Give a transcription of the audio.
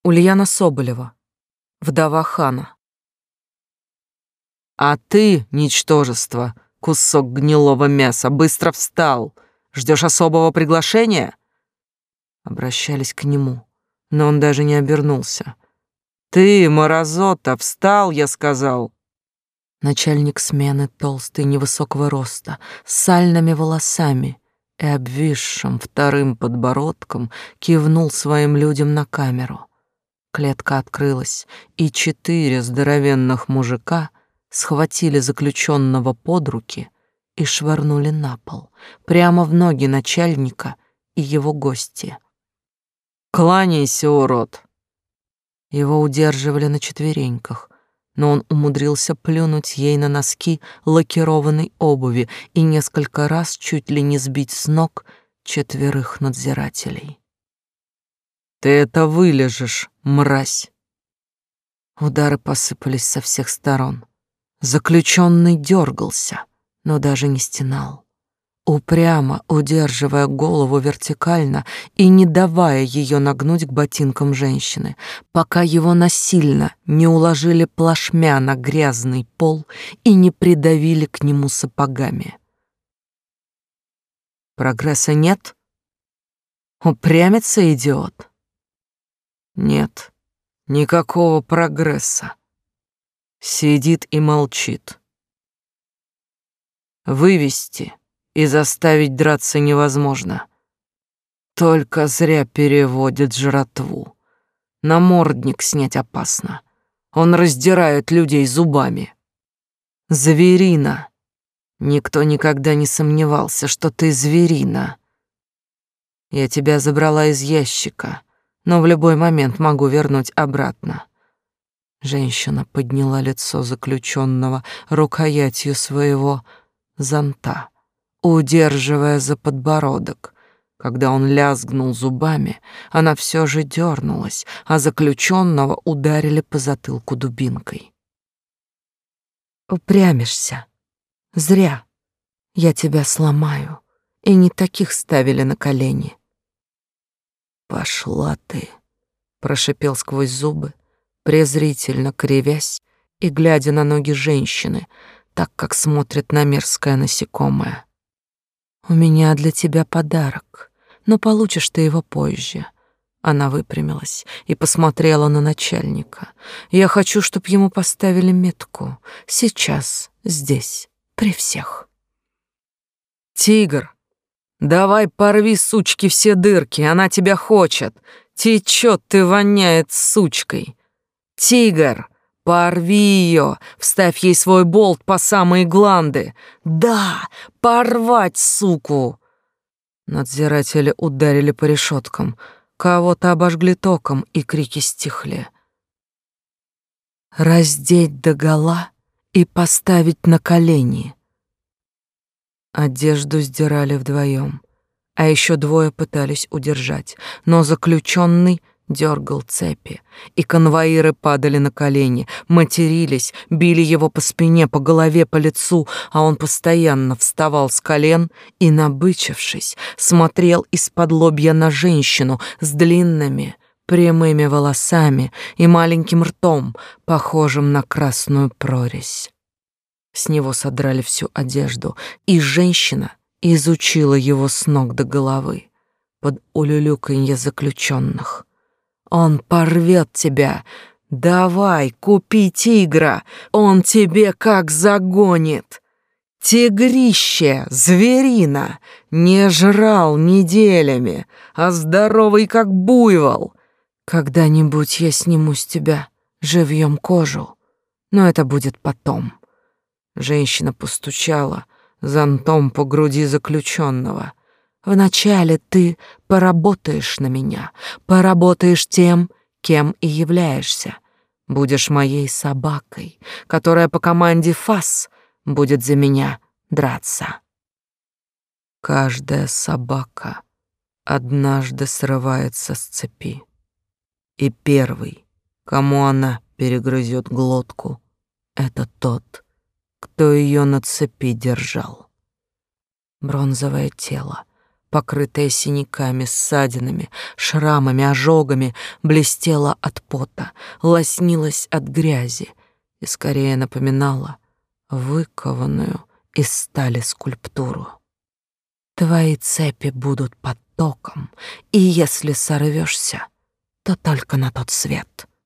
Ульяна Соболева, вдова хана. А ты, ничтожество, кусок гнилого мяса, быстро встал. Ждешь особого приглашения? Обращались к нему, но он даже не обернулся. Ты, мразота, встал, я сказал. Начальник смены, толстый, невысокого роста, с сальными волосами и обвисшим вторым подбородком, кивнул своим людям на камеру. Клетка открылась, и 4 здоровенных мужика схватили заключенного под руки и швырнули на пол, прямо в ноги начальника и его гости. «Кланяйся, урод!» Его удерживали на четвереньках, но он умудрился плюнуть ей на носки лакированной обуви и несколько раз чуть ли не сбить с ног 4 надзирателей. «Ты это вылежишь, мразь!» Удары посыпались со всех сторон. Заключенный дергался, но даже не стенал, упрямо удерживая голову вертикально и не давая ее нагнуть к ботинкам женщины, пока его насильно не уложили плашмя на грязный пол и не придавили к нему сапогами. Прогресса нет? Упрямится идиот? Нет, никакого прогресса. Сидит и молчит. Вывести и заставить драться невозможно. Только зря переводит жратву. Намордник снять опасно. Он раздирает людей зубами. Зверина. Никто никогда не сомневался, что ты зверина. Я тебя забрала из ящика, но в любой момент могу вернуть обратно. Женщина подняла лицо заключенного рукоятью своего зонта, удерживая за подбородок. Когда он лязгнул зубами, она все же дернулась, а заключенного ударили по затылку дубинкой. «Упрямишься. Зря. Я тебя сломаю. И не таких ставили на колени». «Пошла ты», — прошипел сквозь зубы, презрительно кривясь и глядя на ноги женщины, так как смотрит на мерзкое насекомое. «У меня для тебя подарок, но получишь ты его позже». Она выпрямилась и посмотрела на начальника. «Я хочу, чтобы ему поставили метку. Сейчас, здесь, при всех». «Тигр, давай порви, сучки, все дырки, она тебя хочет. Течет ты, воняет сучкой. Тигр, порви ее, вставь ей свой болт по самые гланды. Да, порвать, суку!» Надзиратели ударили по решеткам, кого-то обожгли током, и крики стихли. «Раздеть догола и поставить на колени». Одежду сдирали вдвоем, а еще 2 пытались удержать, но заключенный дергал цепи, и конвоиры падали на колени, матерились, били его по спине, по голове, по лицу, а он постоянно вставал с колен и, набычившись, смотрел из-под-лобья на женщину с длинными прямыми волосами и маленьким ртом, похожим на красную прорезь. С него содрали всю одежду, и женщина изучила его с ног до головы под улюлюканье заключенных. «Он порвет тебя! Давай, купи тигра! Он тебе как загонит! Тигрище, зверина! Не жрал неделями, а здоровый как буйвол! Когда-нибудь я сниму с тебя живьем кожу, но это будет потом». Женщина постучала зонтом по груди заключенного. «Вначале ты поработаешь на меня, поработаешь тем, кем и являешься. Будешь моей собакой, которая по команде ФАС будет за меня драться». Каждая собака однажды срывается с цепи, и первый, кому она перегрызет глотку, это тот, кто ее на цепи держал. Бронзовое тело, покрытая синяками, ссадинами, шрамами, ожогами, блестела от пота, лоснилась от грязи и скорее напоминала выкованную из стали скульптуру. Твои цепи будут под током, и если сорвешься, то только на тот свет.